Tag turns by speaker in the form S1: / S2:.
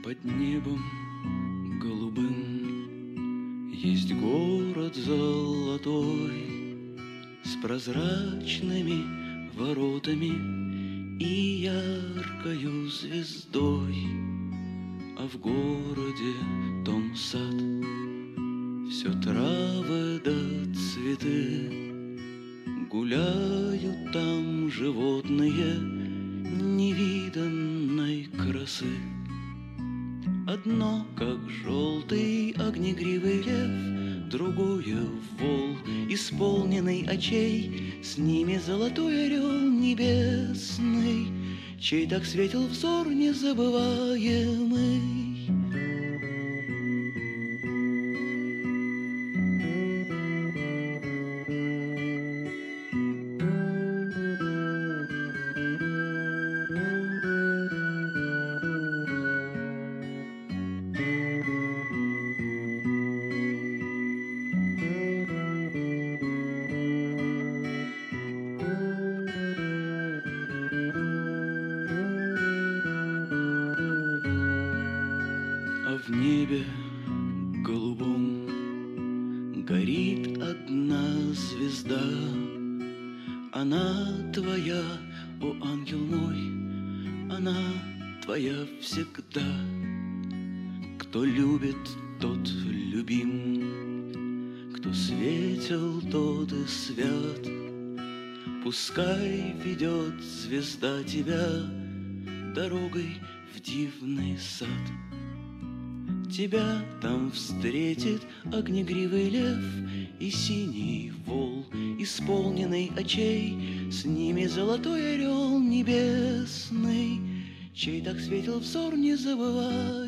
S1: Под небом голубым есть город золотой с прозрачными воротами и яркою звездой, а в городе том сад, все травы да цветы, гуляют там животные невиданной красы. Одно, как желтый огнегривый лев, другое вол, исполненный очей, с ними золотой орел небесный, чей так светил взор незабываемый. А в небе голубом горит одна звезда. Она твоя, о ангел мой, она твоя всегда. Кто любит, тот любим, кто светел, тот и свят. Пускай ведет звезда тебя дорогой в дивный сад. Тебя там встретит огнегривый лев и синий вол, исполненный очей, с ними золотой орел небесный, чей так светил взор незабываемый.